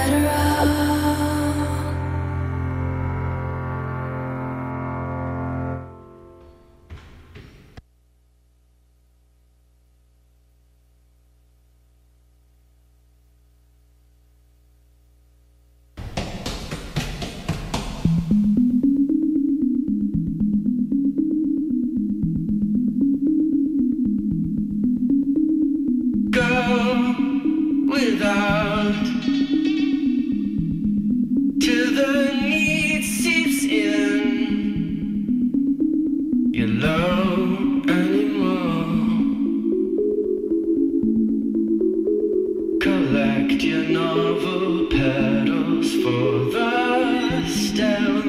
better off. Without till the need seeps in your love anymore. Collect your novel petals for the stem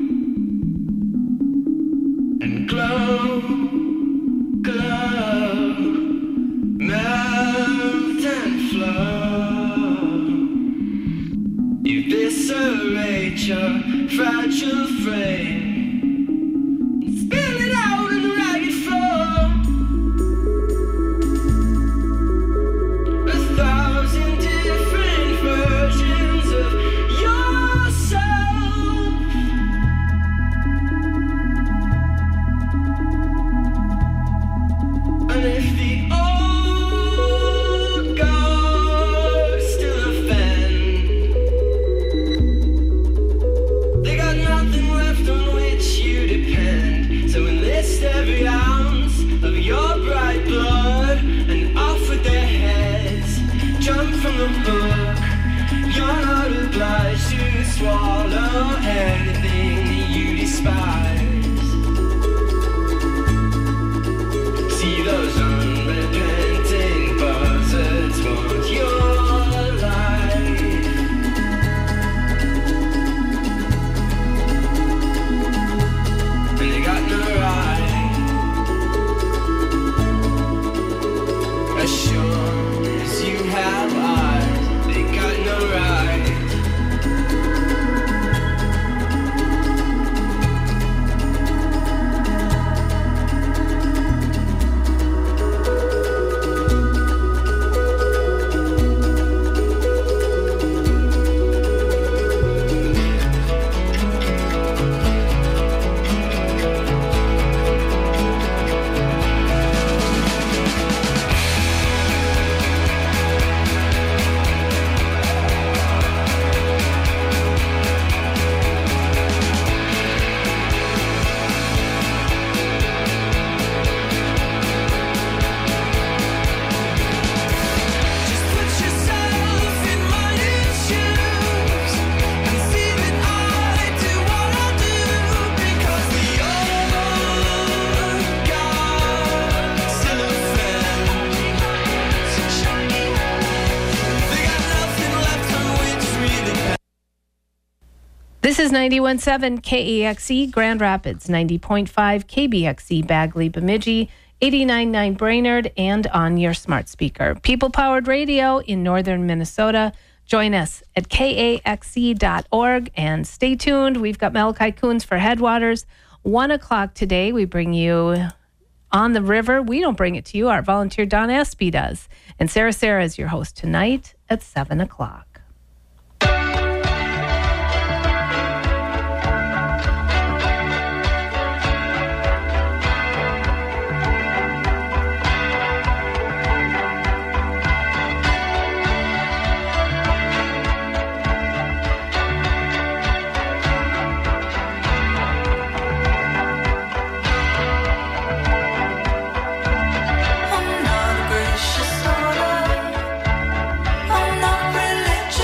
and glow, glow, melt and flow. Eviscerate your fragile frame and spill it out on the ragged floor. 1,000 different versions of yourself. And if the old gods still offend, they got nothing left on which you depend. So enlist every ounce of your bright blood and off with their heads. Jump from the book. You're not obliged to swallow anything that you despise. See those unrepenting buzzards want your life. And they got no right. As sure as you have eyes, they got no right. This is 91.7 KAXE Grand Rapids, 90.5 KBXE Bagley Bemidji, 89.9 Brainerd, and on your smart speaker. People-powered radio in northern Minnesota. Join us at kaxe.org and stay tuned. We've got Malachi Coons for Headwaters. 1 o'clock today, we bring you On the River. We don't bring it to you. Our volunteer Don Espy does. And Sarah is your host tonight at 7 o'clock. I'm not a gracious order. I'm not religious.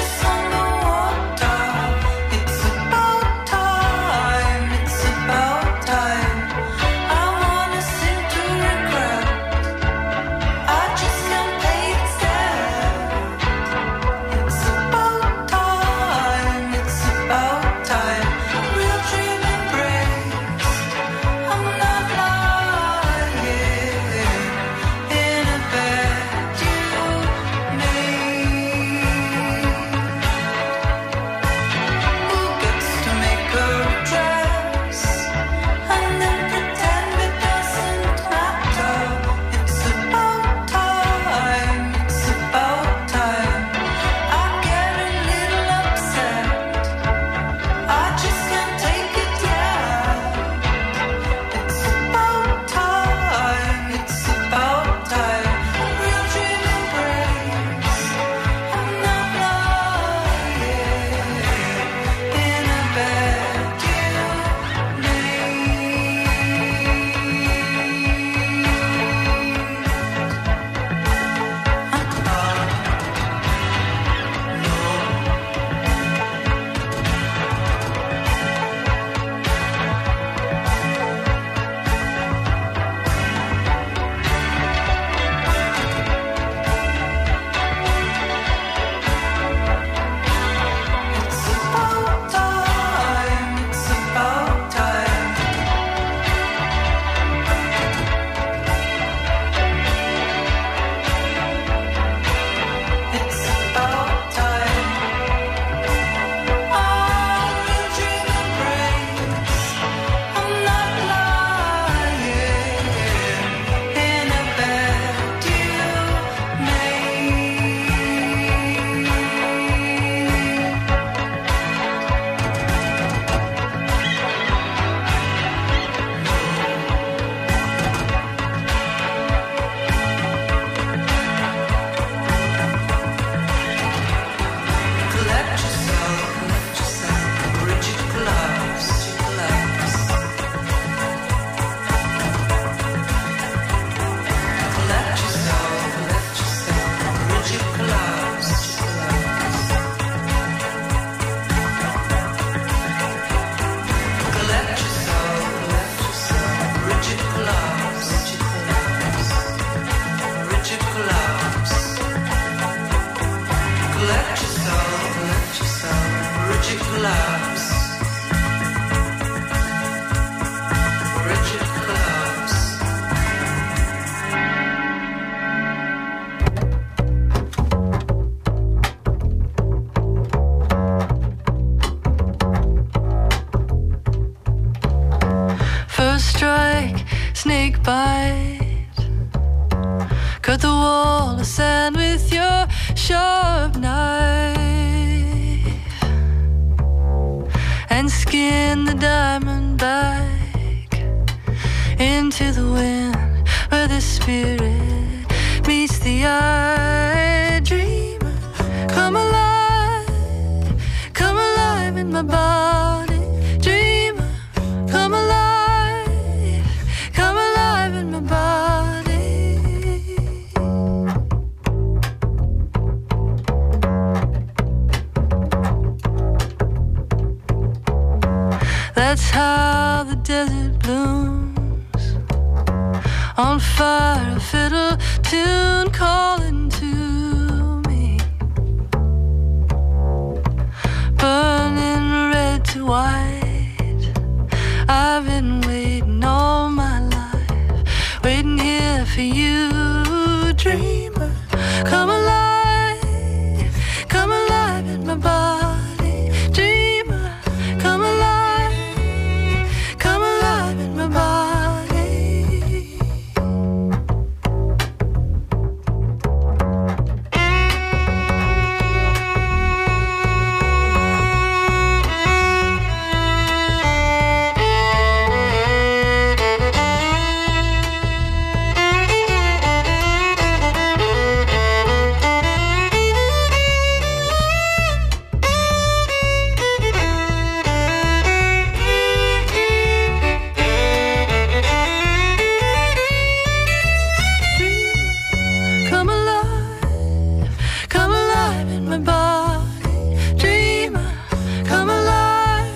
Rigid collapse. Rigid collapse. First strike, snake bite. Cut the wall of sand with your sharp knife. And skin the diamond back into the wind where the spirit meets the eye. Dreamer, come alive in my body. Dreamer, come alive in my body. That's how the desert blooms. On fire, a fiddle tune calling to me. Burning red to white. I've been waiting all my life, waiting here for you. Dreamer, come alive in my body. Dreamer, come alive in my body. Come alive in my body. Dreamer, come alive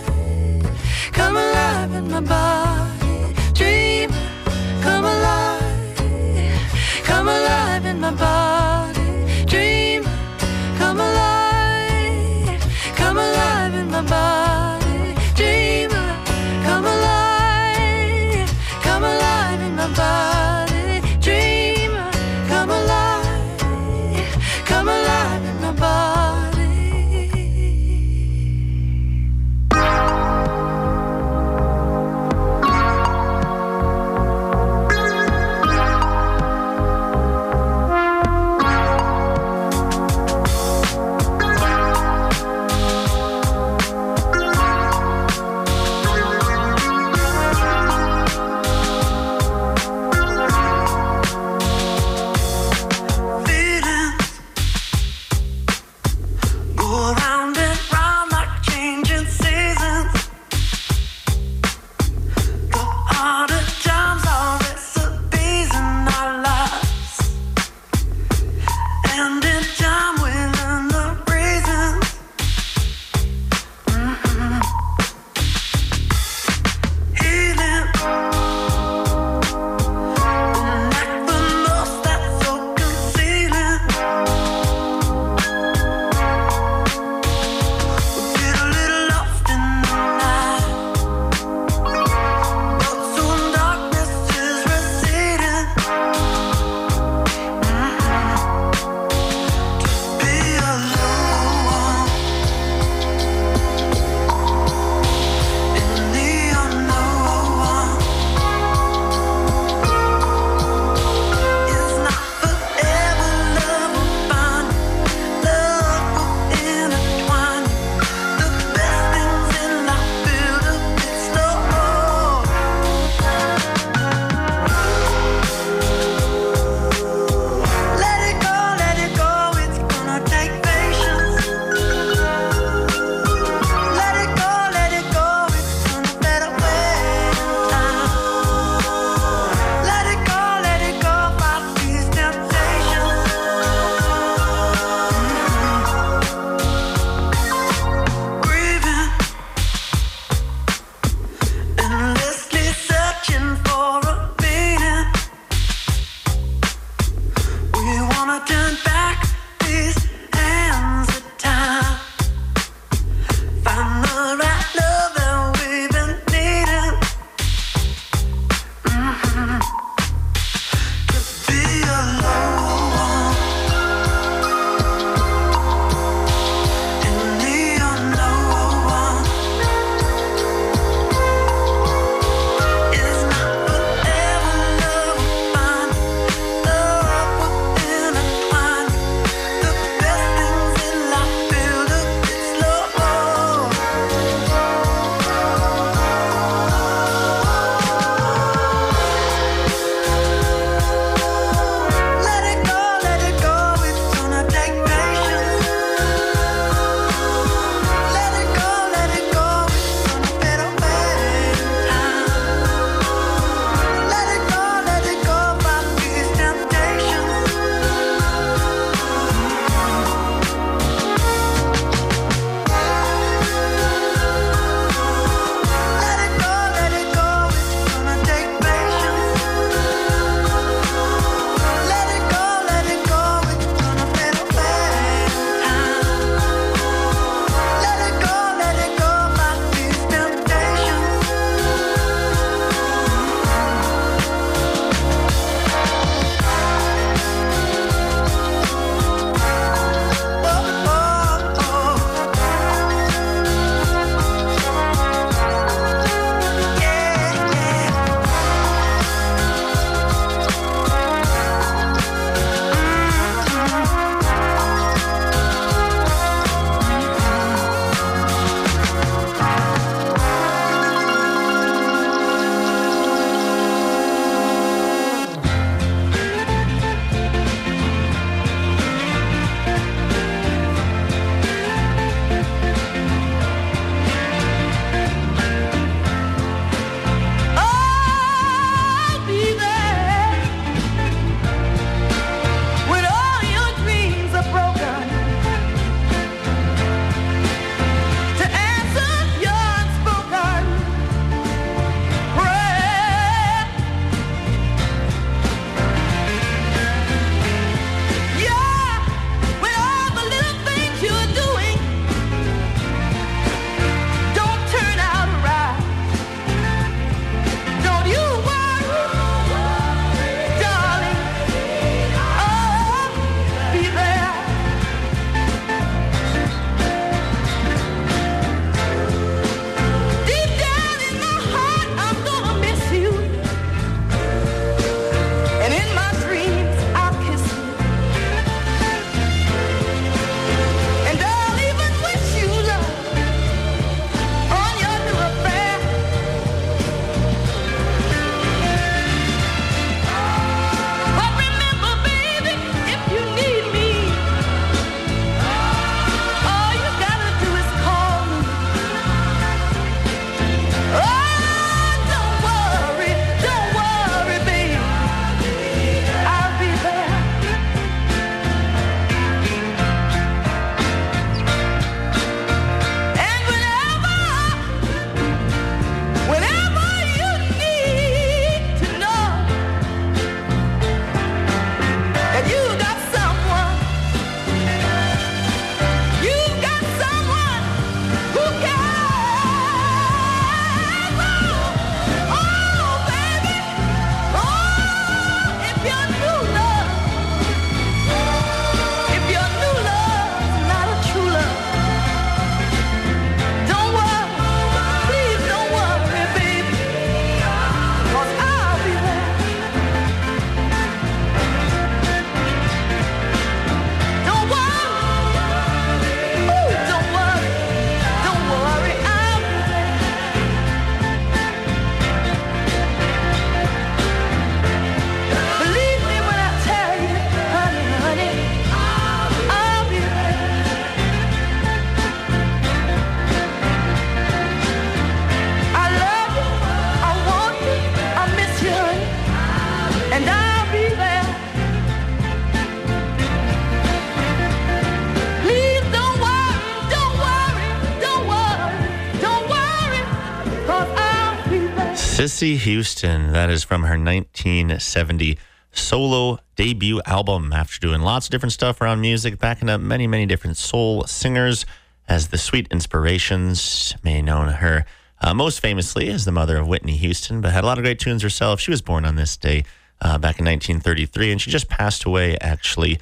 in my body. Dreamer, come alive in my body. Dreamer, come alive in my body. Dreamer, come alive in my body. Dreamer, come alive in my body. Feelings go around and round like changing seasons. The harder times are recipes in our lives, and in time we learn the reasons. Healing, like the loss that's so concealing. Cissy Houston, that is from her 1970 solo debut album after doing lots of different stuff around music, backing up many, many different soul singers as the Sweet Inspirations. May known her most famously as the mother of Whitney Houston, but had a lot of great tunes herself. She was born on this day back in 1933, and she just passed away actually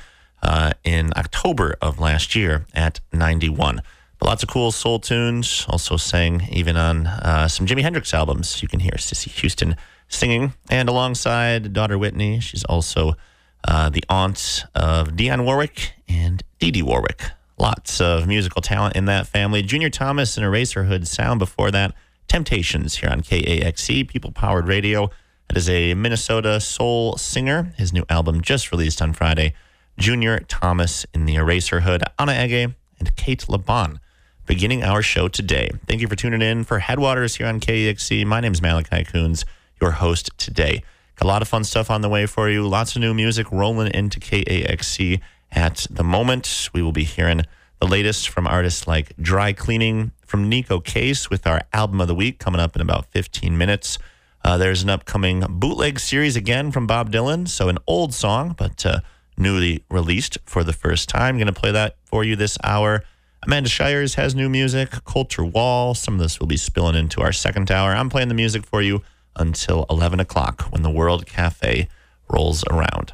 in October of last year at 91. But lots of cool soul tunes. Also sang even on some Jimi Hendrix albums. You can hear Cissy Houston singing. And alongside daughter Whitney, she's also the aunt of Dionne Warwick and Dee Dee Warwick. Lots of musical talent in that family. Junior Thomas and Eraserhood sound before that. Temptations here on KAXE, People-Powered Radio. That is a Minnesota soul singer. His new album just released on Friday. Junior Thomas in the Eraserhood. Anna Ege and Kate LeBon beginning our show today. Thank you for tuning in for Headwaters here on KAXE. My name is Malachi Coons, your host today. Got a lot of fun stuff on the way for you. Lots of new music rolling into KAXE at the moment. We will be hearing the latest from artists like Dry Cleaning, from Nico Case with our Album of the Week coming up in about 15 minutes. There's an upcoming bootleg series again from Bob Dylan. So an old song, but newly released for the first time. I'm going to play that for you this hour. Amanda Shires has new music, Coulter Wall. Some of this will be spilling into our second hour. I'm playing the music for you until 11 o'clock when the World Cafe rolls around.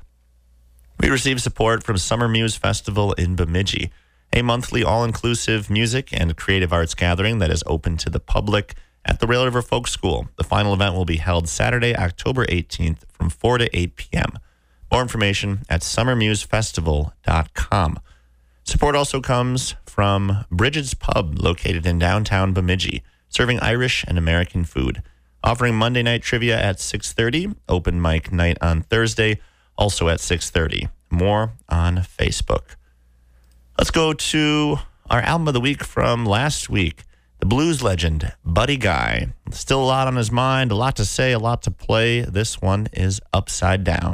We receive support from Summer Muse Festival in Bemidji, a monthly all-inclusive music and creative arts gathering that is open to the public at the Rail River Folk School. The final event will be held Saturday, October 18th from 4 to 8 p.m. More information at summermusefestival.com. Support also comes from Bridget's Pub, located in downtown Bemidji, serving Irish and American food. Offering Monday night trivia at 6:30, open mic night on Thursday, also at 6:30. More on Facebook. Let's go to our album of the week from last week. The blues legend, Buddy Guy. Still a lot on his mind, a lot to say, a lot to play. This one is Upside Down.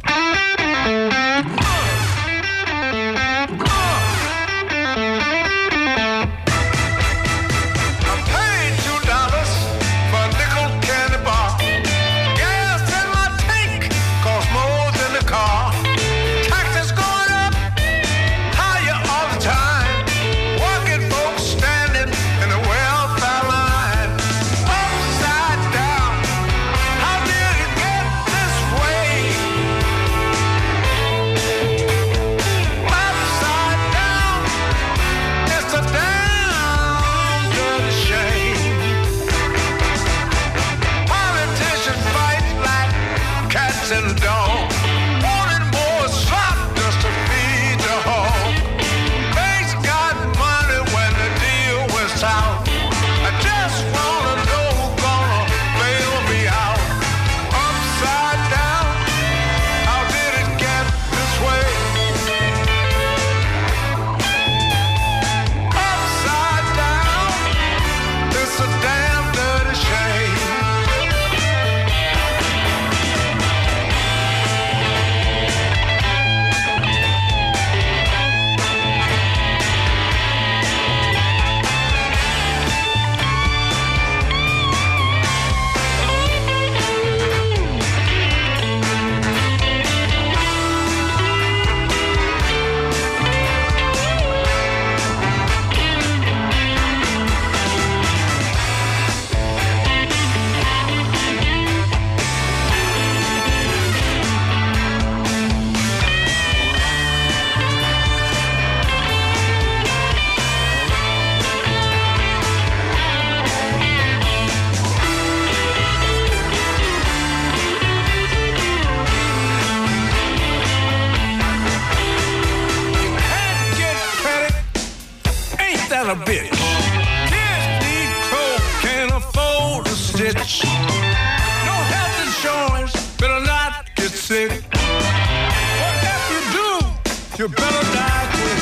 A bitch. Kids need clothes, can't afford a stitch. No health insurance, better not get sick. Whatever you do, you better die quick.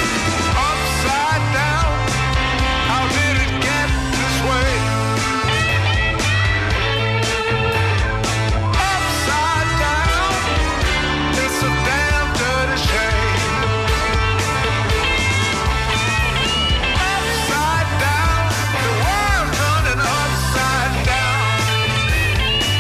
Upside down, how did it get this way? Upside down, it's a damn dirty shame. Upside down, the world's turning upside down.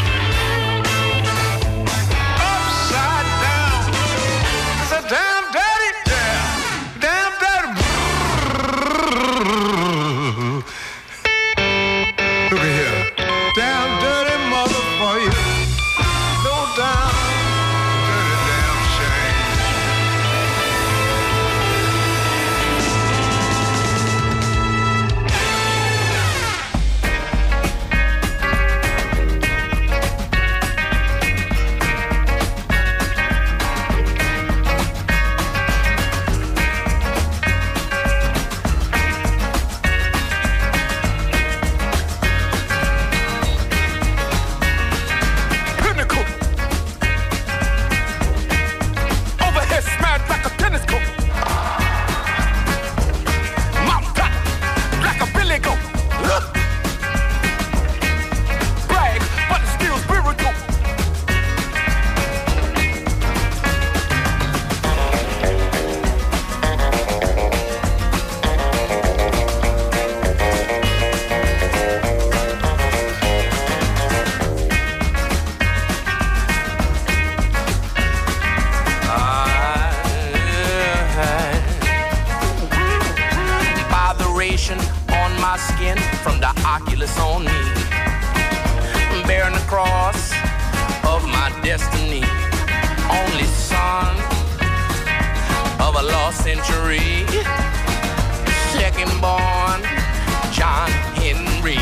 expression on my skin from the Oculus on me, bearing the cross of my destiny, only son of a lost century, second born John Henry.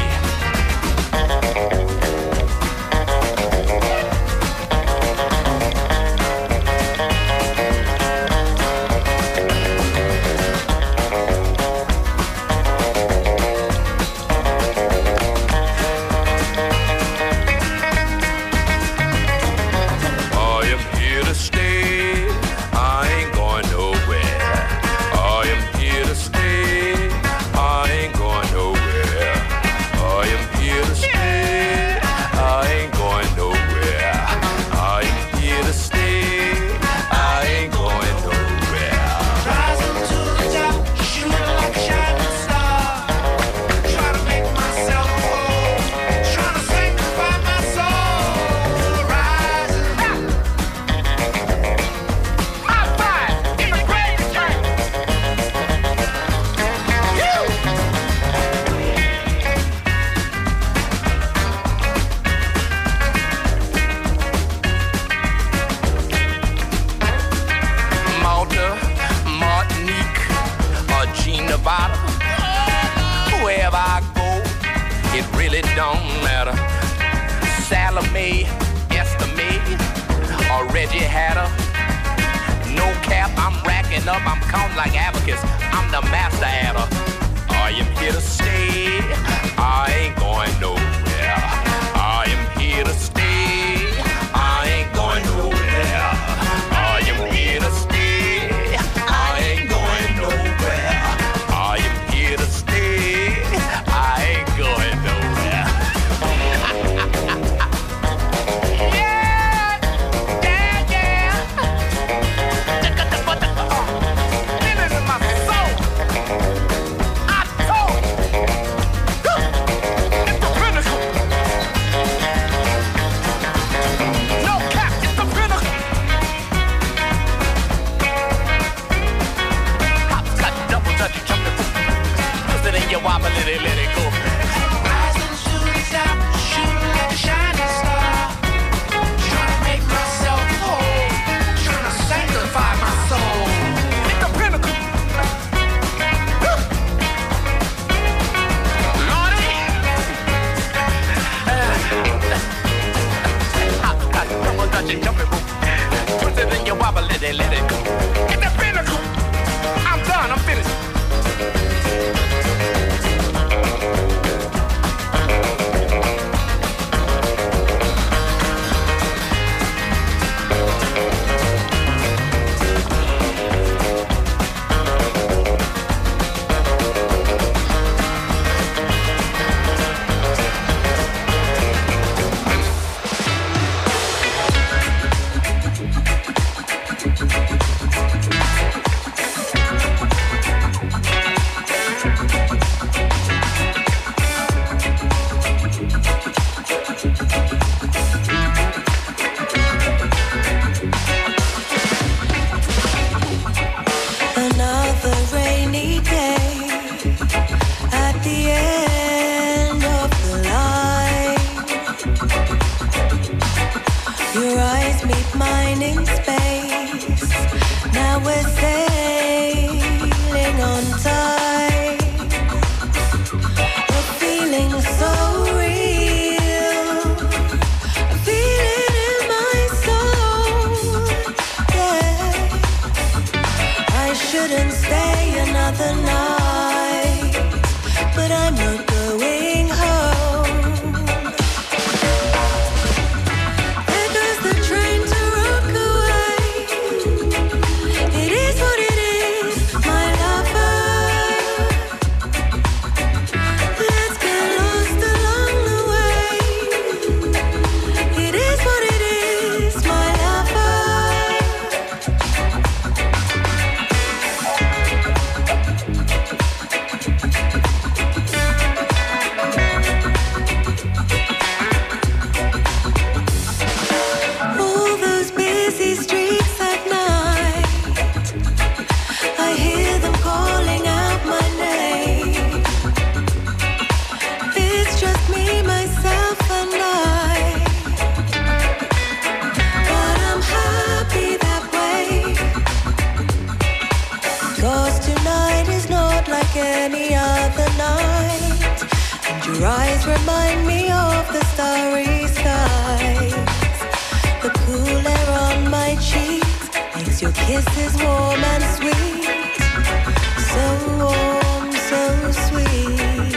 any other night. And your eyes remind me of the starry skies. The cool air on my cheeks makes your kisses warm and sweet. So warm, so sweet.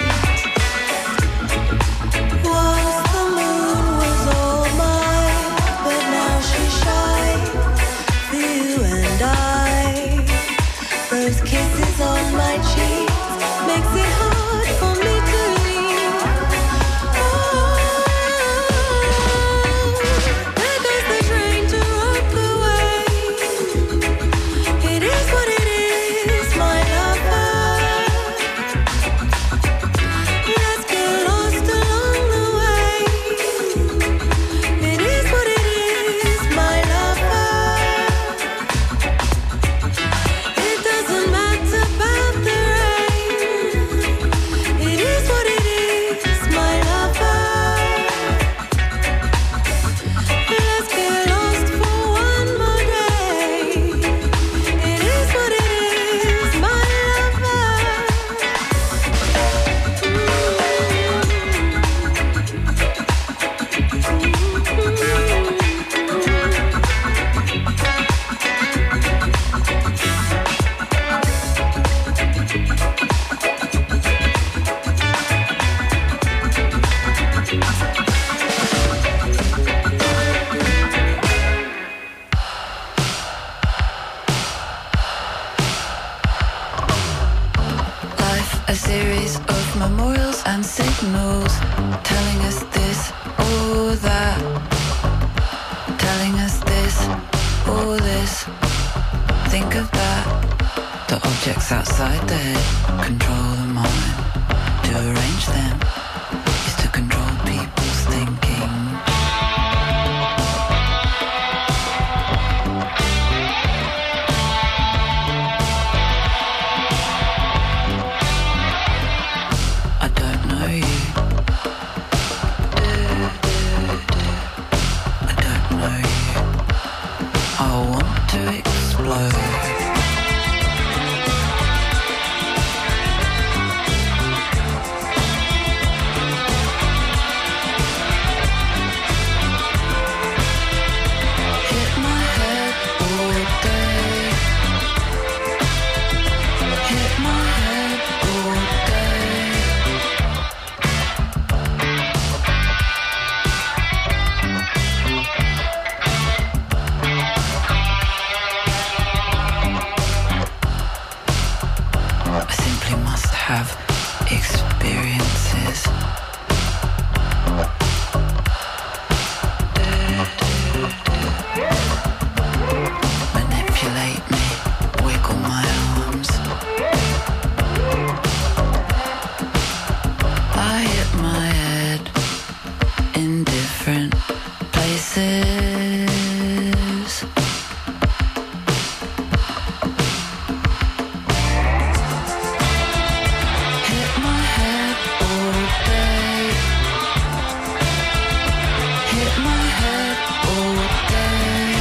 Was the moon was all mine, but now she shines for you and I. Those kisses on my cheeks makes it hard for me to leave. Oh, there goes the train to rock away. It is what it is, my lover. Let's get lost along the way. It is what it is, my lover. It doesn't matter about the rain. It is what it is, my lover. Let's get lost for one more day. It is what it is, my lover. Life, a series of memorials and signals, telling us this or that, telling us this or this. Think of that. The objects outside the head control the mind. To arrange them is to control people's thinking. I don't know you. I don't know you. I want to explode. Hit my head all day. Hit my head all day. I simply must have experiences. Manipulate me, wiggle my arms. I hit my head in different places. Hit my head all day. Hit my head all day.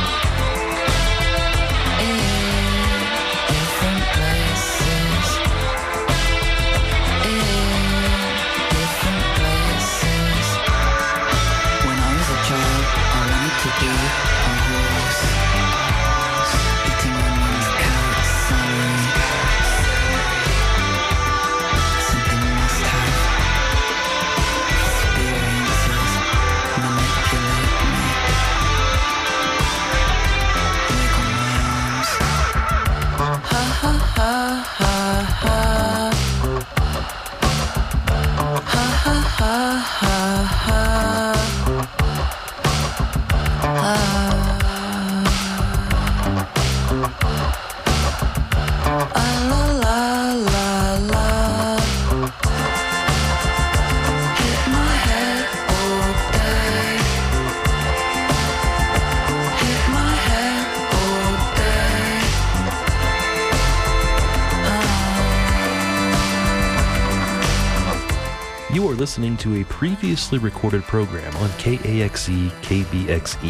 In different places. In different places. When I was a child, I wanted to be a horse. Eating onions, carrots, celery. Simply must have experiences. Manipulate me. Wiggle my arms. Ha ha ha ha ha. Ha ha ha ha ha. La la la la. Hit my head all day. Hit my head all day. You are listening to a previously recorded program on KAXE KBXE.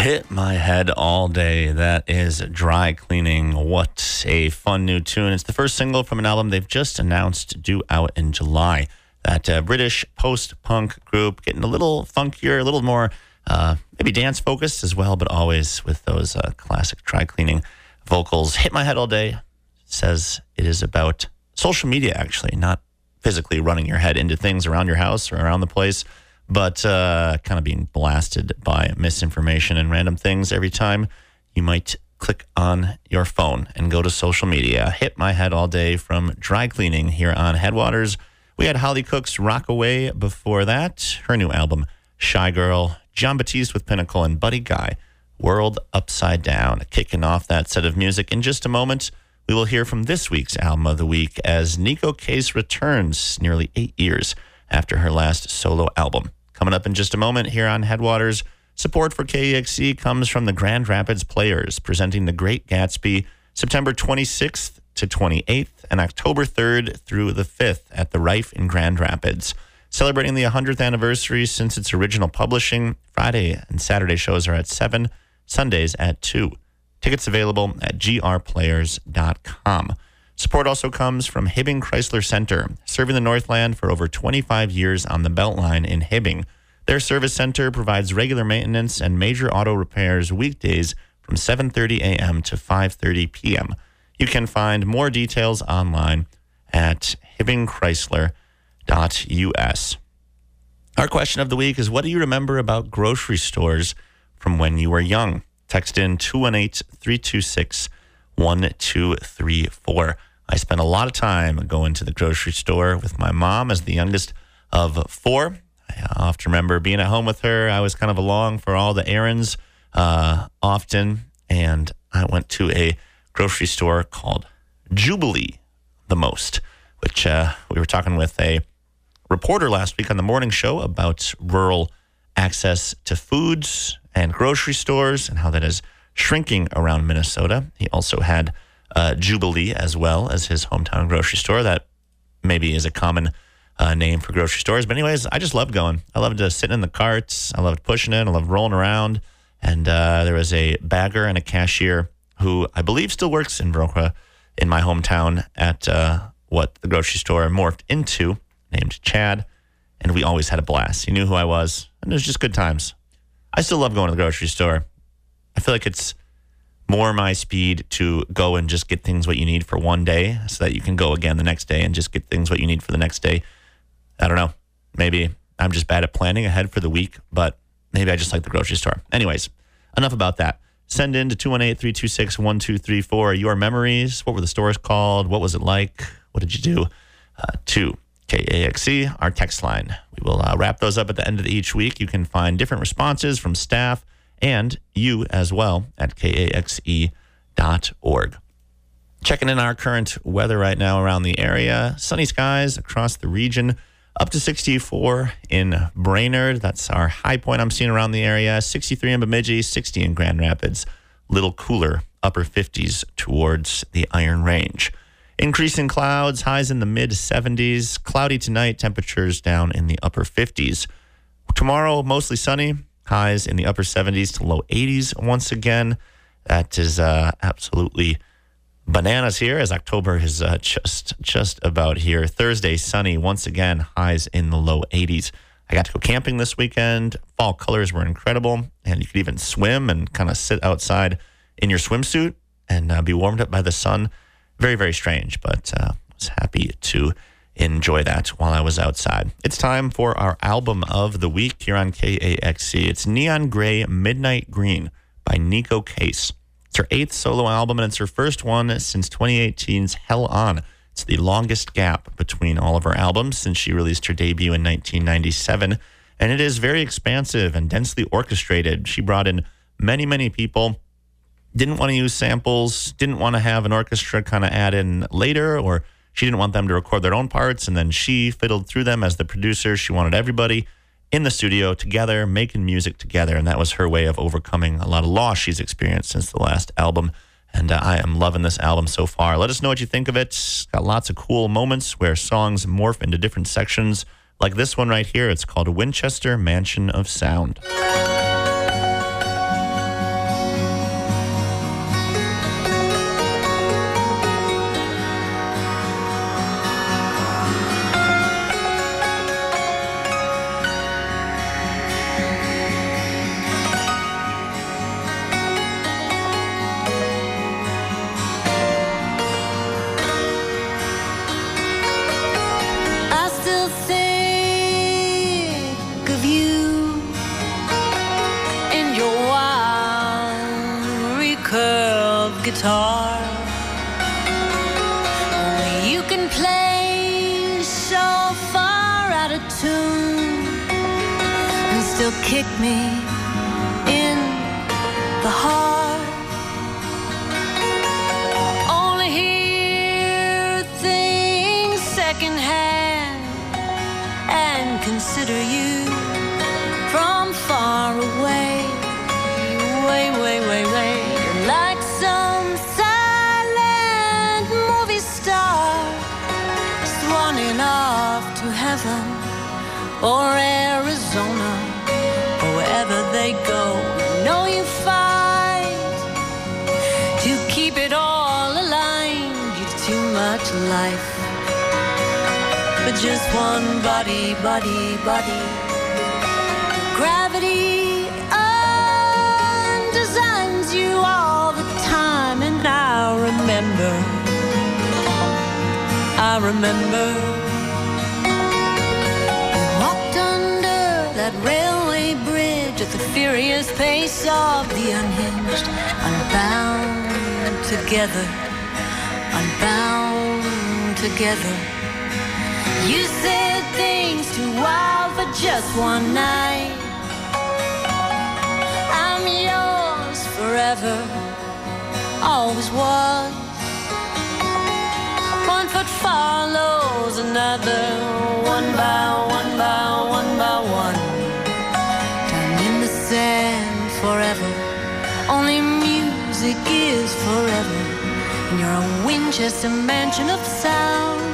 Hit My Head All Day. That is Dry Cleaning. What a fun new tune. It's the first single from an album they've just announced due out in July. That British post-punk group getting a little funkier, a little more maybe dance-focused as well, but always with those classic Dry Cleaning vocals. Hit My Head All Day says it is about social media, actually, not physically running your head into things around your house or around the place, but kind of being blasted by misinformation and random things every time you might click on your phone and go to social media. Hit My Head All Day from Dry Cleaning here on Headwaters. We had Holly Cook's Rock Away before that, her new album, Shy Girl, John Batiste with Pinnacle, and Buddy Guy, World Upside Down. Kicking off that set of music in just a moment, we will hear from this week's Album of the Week as Neko Case returns nearly 8 years after her last solo album. Coming up in just a moment here on Headwaters, support for KEXC comes from the Grand Rapids Players, presenting The Great Gatsby September 26th to 28th and October 3rd through the 5th at the Rife in Grand Rapids. Celebrating the 100th anniversary since its original publishing, Friday and Saturday shows are at 7, Sundays at 2. Tickets available at grplayers.com. Support also comes from Hibbing Chrysler Center, serving the Northland for over 25 years on the Beltline in Hibbing. Their service center provides regular maintenance and major auto repairs weekdays from 7:30 a.m. to 5:30 p.m. You can find more details online at hibbingchrysler.us. Our question of the week is, what do you remember about grocery stores from when you were young? Text in 218-326-1234. I spent a lot of time going to the grocery store with my mom as the youngest of 4. I often remember being at home with her. I was kind of along for all the errands often, and I went to a grocery store called Jubilee the most, which we were talking with a reporter last week on the morning show about rural access to foods and grocery stores and how that is shrinking around Minnesota. He also had Jubilee as well as his hometown grocery store. That maybe is a common name for grocery stores. But anyways, I just loved going. I loved sitting in the carts. I loved pushing it. I loved rolling around. And there was a bagger and a cashier who I believe still works in Viroqua in my hometown at what the grocery store morphed into, named Chad. And we always had a blast. He knew who I was. And it was just good times. I still love going to the grocery store. I feel like it's more my speed to go and just get things what you need for one day so that you can go again the next day and just get things what you need for the next day. I don't know. Maybe I'm just bad at planning ahead for the week, but maybe I just like the grocery store. Anyways, enough about that. Send in to 218-326-1234 your memories. What were the stores called? What was it like? What did you do? To KAXC, our text line. We will wrap those up at the end of each week. You can find different responses from staff and you as well at kaxe.org. Checking in our current weather right now around the area. Sunny skies across the region. Up to 64 in Brainerd. That's our high point I'm seeing around the area. 63 in Bemidji, 60 in Grand Rapids. Little cooler, upper 50s towards the Iron Range. Increasing clouds, highs in the mid-70s. Cloudy tonight, temperatures down in the upper 50s. Tomorrow, mostly sunny. Highs in the upper 70s to low 80s once again. That is absolutely bananas here as October is just about here. Thursday, sunny once again. Highs in the low 80s. I got to go camping this weekend. Fall colors were incredible. And you could even swim and kind of sit outside in your swimsuit and be warmed up by the sun. Very, very strange, but I was happy to enjoy that while I was outside. It's time for our album of the week here on KAXC. It's Neon Gray Midnight Green by Neko Case. It's her 8th solo album, and it's her first one since 2018's Hell On. It's the longest gap between all of her albums since she released her debut in 1997, and it is very expansive and densely orchestrated. She brought in many, many people. Didn't want to use samples, didn't want to have an orchestra kind of add in later, or she didn't want them to record their own parts, and then she fiddled through them as the producer. She wanted everybody in the studio together, making music together, and that was her way of overcoming a lot of loss she's experienced since the last album, and I am loving this album so far. Let us know what you think of it. It's got lots of cool moments where songs morph into different sections, like this one right here. It's called Winchester Mansion of Sound. guitar. Only you can play so far out of tune and still kick me in the heart. Only hear things secondhand and consider you from far away. Way, way, way, way. You're like some silent movie star swanning off to heaven or Arizona or wherever they go. You know you fight to keep it all aligned. You've too much life, but just one body, body, body. Gravity undesigns you all the time, and I remember you walked under that railway bridge at the furious pace of the unhinged, unbound together, unbound together. You said things too wild for just one night. I'm yours forever, always was. One foot follows another, one by one by one by one. Down in the sand forever, only music is forever. And you're a Winchester mansion of sound.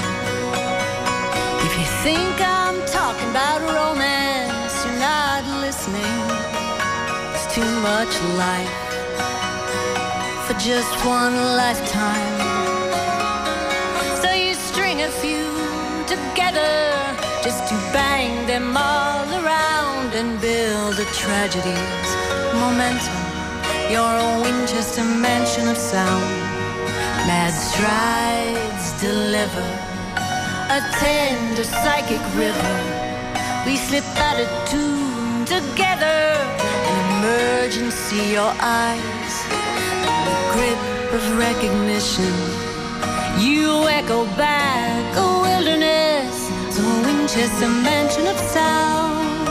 If you think I'm talking about romance, you're not listening. It's too much life for just one lifetime. So you string a few together just to bang them all around and build a tragedy's momentum. You're a Winchester mansion of sound. Mad strides deliver a tender psychic river. We slip out of tune together and emerge and see your eyes. The grip of recognition, you echo back a wilderness to a Winchester mansion of sound.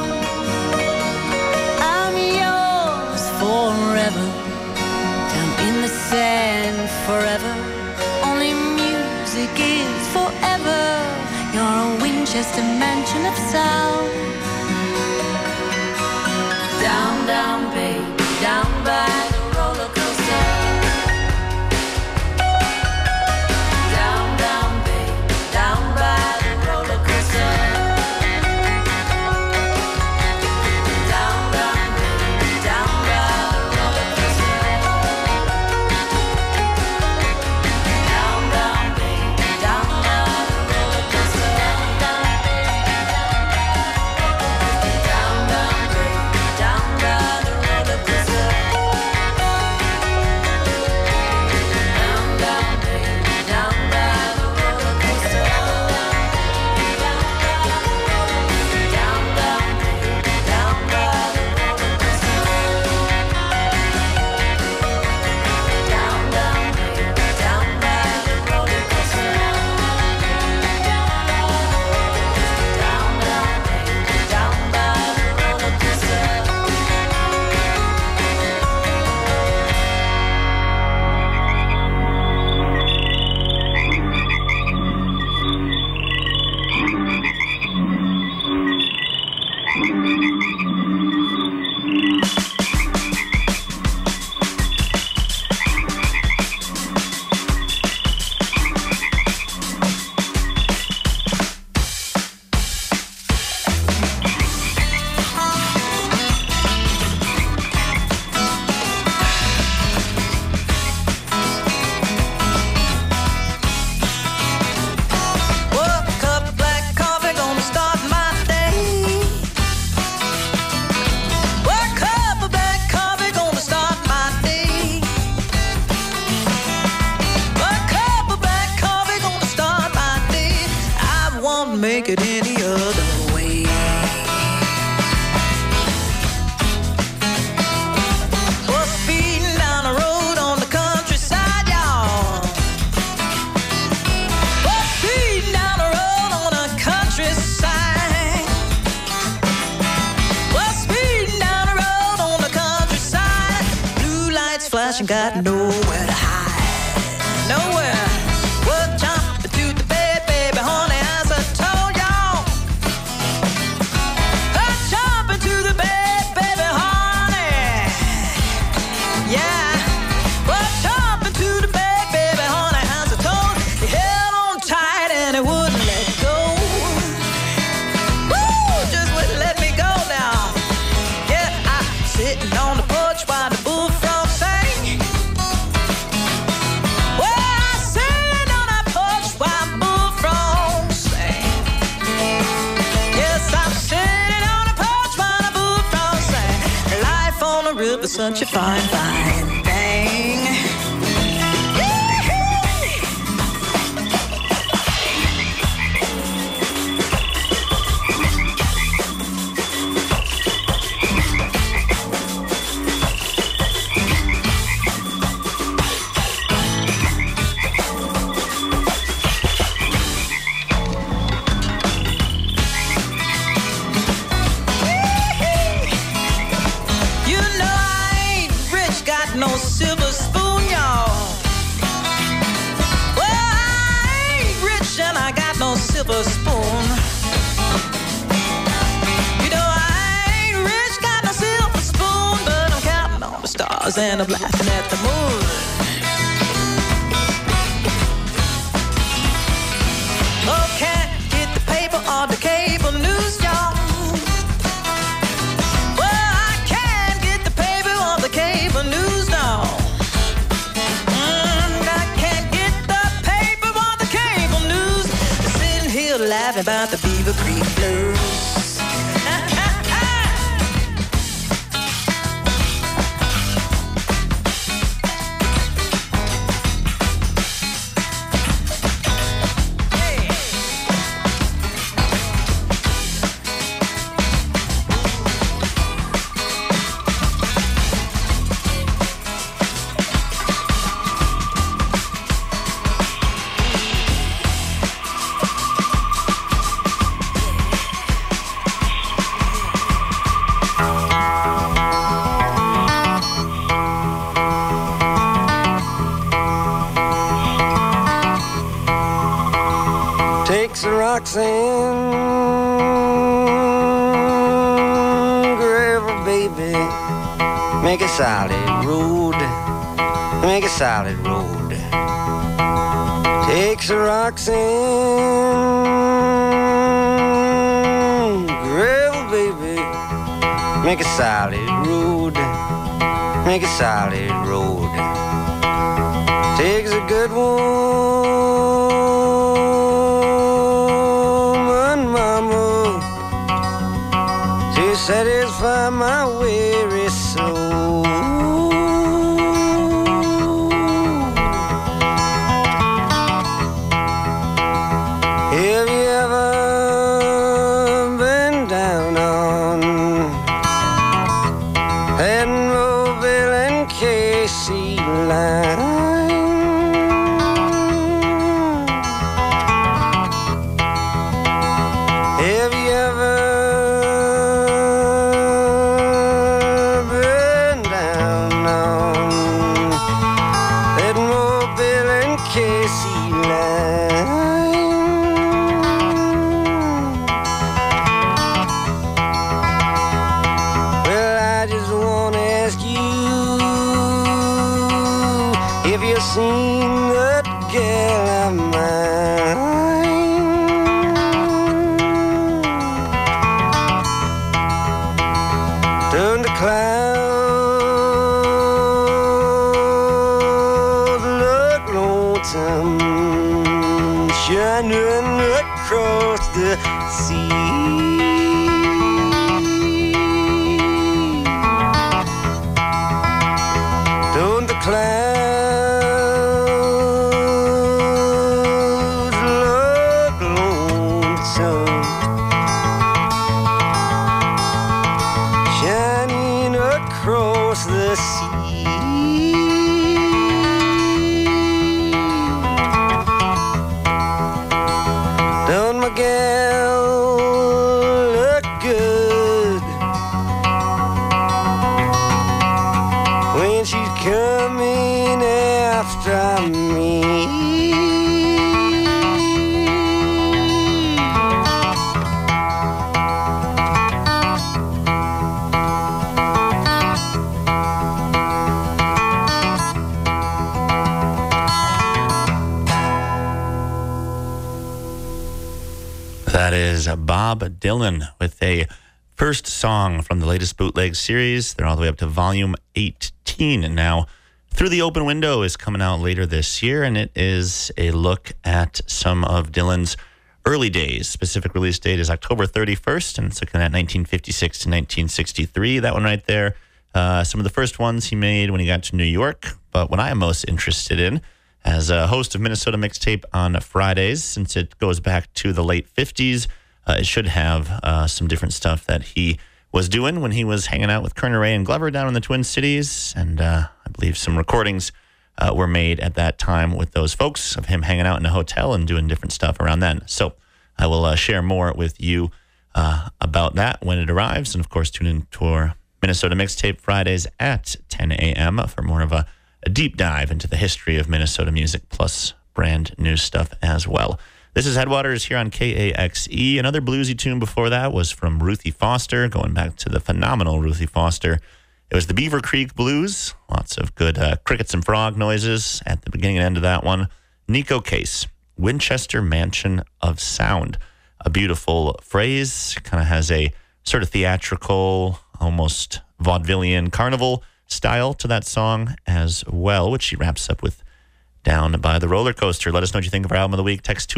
I'm yours forever, down in the sand forever. Only music is forever. You're a Winchester mansion of sound. Down, down, baby, down by the roller coaster. Down, down, baby, down by the roller coaster. Down, down, baby, down by the roller coaster. Down, down, baby, down by the roller coaster. Down, down, baby, down by the roller coaster. flash and got nowhere to hide. Nowhere. Well, jumping to the bed, baby, honey, as I told y'all. Jumping to the bed, baby, honey. Yeah. Well, jumping to the bed, baby, honey, as I told you. He held on tight and he wouldn't let go. Woo! Just wouldn't let me go now. Yeah, I'm sitting on the porch while the bullfrog sang. Well, I'm sitting on that porch while the bullfrog sang. Yes, I'm sitting on the porch while the bullfrog sang. Life on the river's such a fine, fine thing. You know I ain't rich, got no silver spoon, y'all. Well, I ain't rich and I got no silver spoon. You know I ain't rich, got no silver spoon, but I'm counting on the stars and I'm laughing at the moon. Oh, can't get the paper or the cable news, y'all. Well, I can't get the paper or the cable news, no. I can't get the paper or the cable news. Sitting here laughing about the Beaver Creek Blues. Takes a Roxanne gravel, baby. Make a solid road. Make a solid road. Takes a Roxanne gravel, baby. Make a solid road. Make a solid road. Takes a good woman, mama, to satisfy my weary soul. Have you ever been down on Penmobile and Casey line? Have you ever been down on Penmobile and Casey line? Well, I just want to ask you if you've seen that girl of mine. Turn the clouds look lonesome, shining across the sea. Turn the clouds look lonesome, shining across the sea. Don't my gal look good when she's coming Bob Dylan with a first song from the latest bootleg series. They're all the way up to volume 18 now. Through the Open Window is coming out later this year, and it is a look at some of Dylan's early days. Specific release date is October 31st, and it's looking at 1956 to 1963. That one right there. Some of the first ones he made when he got to New York. But what I am most interested in, as a host of Minnesota Mixtape on Fridays, since it goes back to the late 50s, it should have some different stuff that he was doing when he was hanging out with Kerner Ray and Glover down in the Twin Cities. And I believe some recordings were made at that time with those folks of him hanging out in a hotel and doing different stuff around then. So I will share more with you about that when it arrives. And, of course, tune in to our Minnesota Mixtape Fridays at 10 a.m. for more of a deep dive into the history of Minnesota music, plus brand new stuff as well. This is Headwaters here on KAXE. Another bluesy tune before that was from Ruthie Foster, going back to the phenomenal Ruthie Foster. It was the Beaver Creek Blues. Lots of good crickets and frog noises at the beginning and end of that one. Nico Case, Winchester Mansion of Sound. A beautiful phrase. Kind of has a sort of theatrical, almost vaudevillian carnival style to that song as well, which she wraps up with Down by the Roller Coaster. Let us know what you think of our album of the week. Text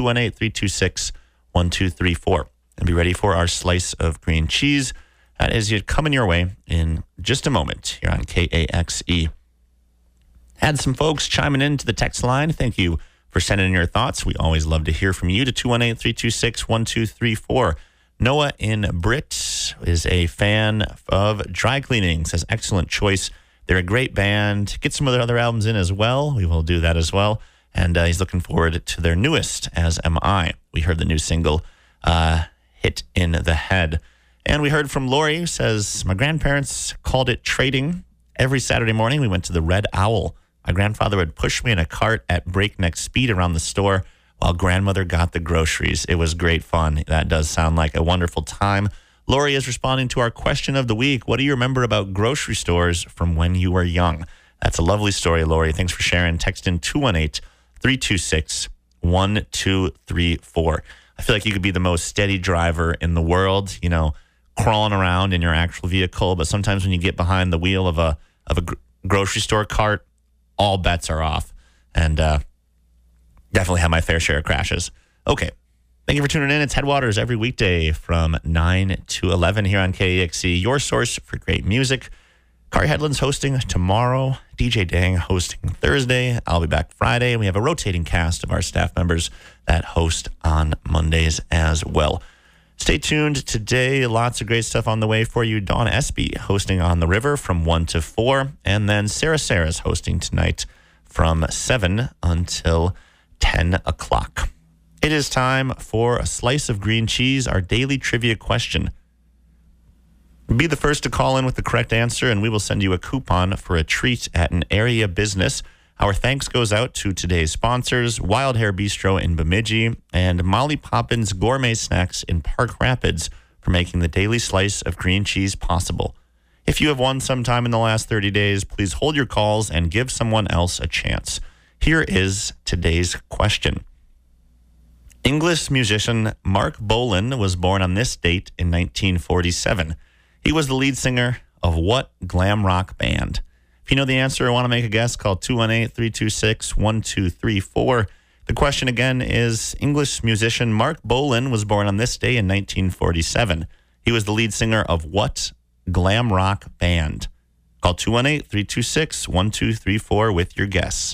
218-326-1234. And be ready for our slice of green cheese. That is coming your way in just a moment here on KAXE. Had some folks chiming into the text line. Thank you for sending in your thoughts. We always love to hear from you to 218-326-1234. Noah in Britt is a fan of Dry Cleaning. Says, excellent choice. They're a great band. Get some of their other albums in as well. We will do that as well. And he's looking forward to their newest, as am I. We heard the new single, Hit in the Head. And we heard from Lori, who says, my grandparents called it trading. Every Saturday morning, we went to the Red Owl. My grandfather would push me in a cart at breakneck speed around the store while grandmother got the groceries. It was great fun. That does sound like a wonderful time. Lori is responding to our question of the week. What do you remember about grocery stores from when you were young? That's a lovely story, Lori. Thanks for sharing. Text in 218-326-1234. I feel like you could be the most steady driver in the world, you know, crawling around in your actual vehicle. But sometimes when you get behind the wheel of a grocery store cart, all bets are off. And definitely have my fair share of crashes. Okay. Thank you for tuning in. It's Headwaters every weekday from 9 to 11 here on KAXE, your source for great music. Kari Headland's hosting tomorrow. DJ Dang hosting Thursday. I'll be back Friday. And we have a rotating cast of our staff members that host on Mondays as well. Stay tuned today. Lots of great stuff on the way for you. Dawn Espy hosting On the River from 1 to 4. And then Sarah's hosting tonight from 7 until 10 o'clock. It is time for a slice of green cheese, our daily trivia question. Be the first to call in with the correct answer, and we will send you a coupon for a treat at an area business. Our thanks goes out to today's sponsors, Wild Hair Bistro in Bemidji and Molly Poppins Gourmet Snacks in Park Rapids for making the daily slice of green cheese possible. If you have won sometime in the last 30 days, please hold your calls and give someone else a chance. Here is today's question. English musician Mark Bolan was born on this date in 1947. He was the lead singer of what glam rock band? If you know the answer or want to make a guess, call 218-326-1234. The question again is, English musician Mark Bolan was born on this day in 1947. He was the lead singer of what glam rock band? Call 218-326-1234 with your guess.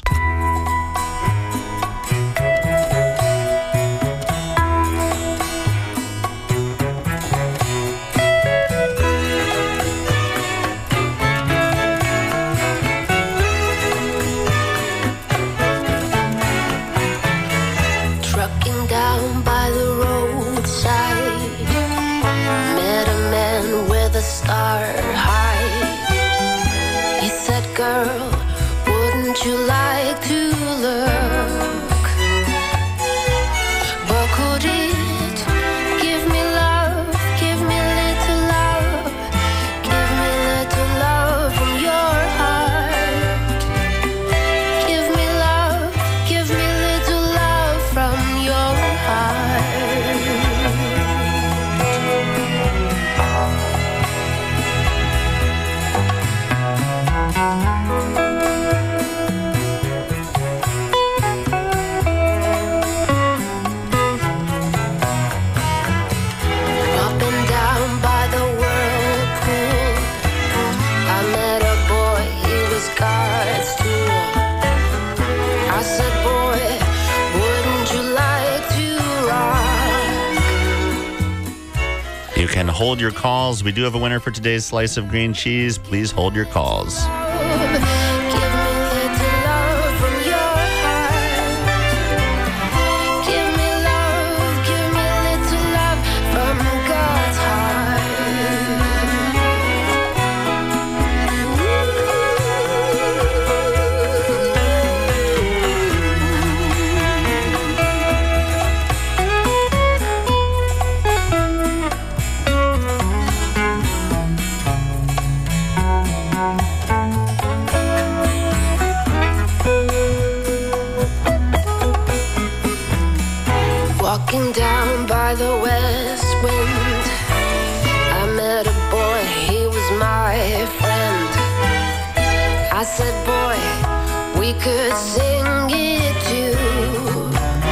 can hold your calls. We do have a winner for today's slice of green cheese. Please hold your calls. Walking down by the west wind, I met a boy, he was my friend. I said, boy, we could sing it too.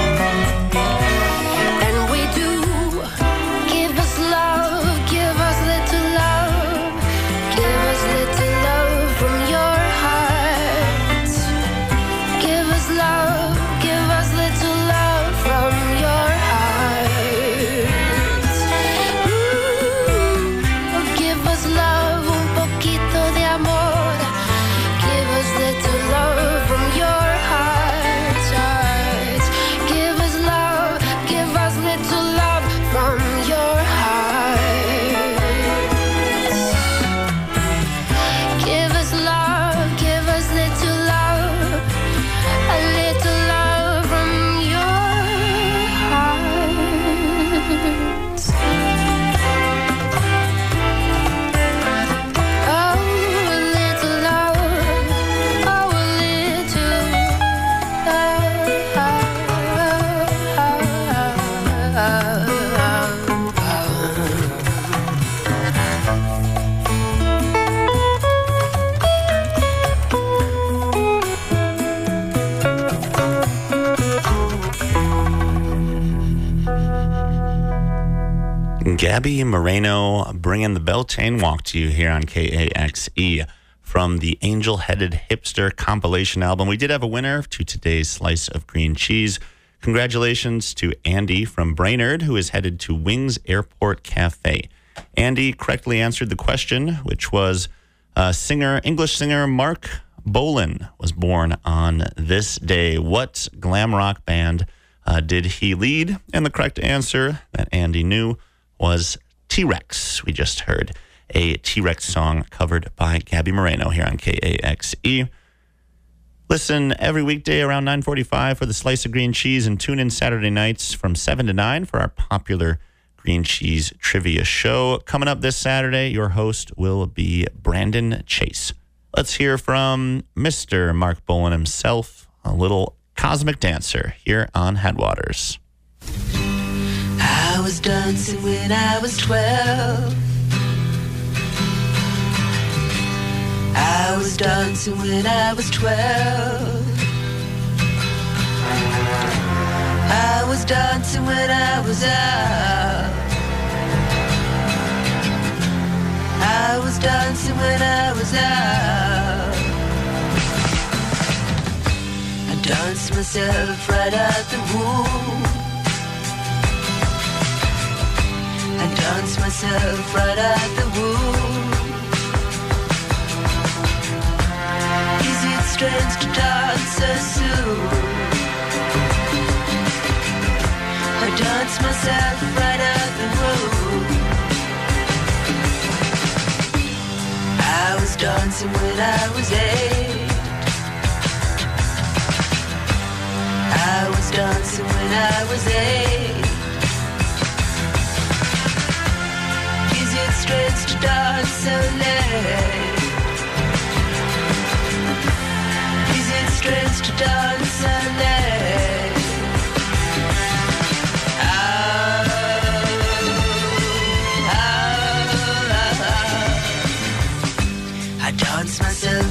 And we do. Give us love, give us little love. Give us little love from your heart. Give us love, give us little love from your heart. Give us love, un poquito de amor. Give us little love from your heart. Give us love, give us little love from your heart. Give us love, give us little love. A little love from your heart. Oh, a little love. Oh, a little Gabby Moreno bringing the Beltane Walk to you here on KAXE from the Angel-Headed Hipster compilation album. We did have a winner to today's slice of green cheese. Congratulations to Andy from Brainerd, who is headed to Wings Airport Cafe. Andy correctly answered the question, which was English singer Mark Bolan was born on this day. What glam rock band did he lead? And the correct answer that Andy knew was T-Rex. We just heard a T-Rex song covered by Gabby Moreno here on KAXE. Listen every weekday around 9:45 for the Slice of Green Cheese, and tune in Saturday nights from 7 to 9 for our popular green cheese trivia show. Coming up this Saturday, your host will be Brandon Chase. Let's hear from Mr. Mark Bolan himself, a little Cosmic Dancer here on Headwaters. I was dancing when I was 12. I was dancing when I was 12. I was dancing when I was out. I was dancing when I was out. I danced myself right out the womb. I danced myself right out the womb. Is it strange to dance so soon? I danced myself right out the womb. I was dancing when I was 8. I was dancing when I was 8. It's strange to dance so late. Is it strange to dance so late? I dance myself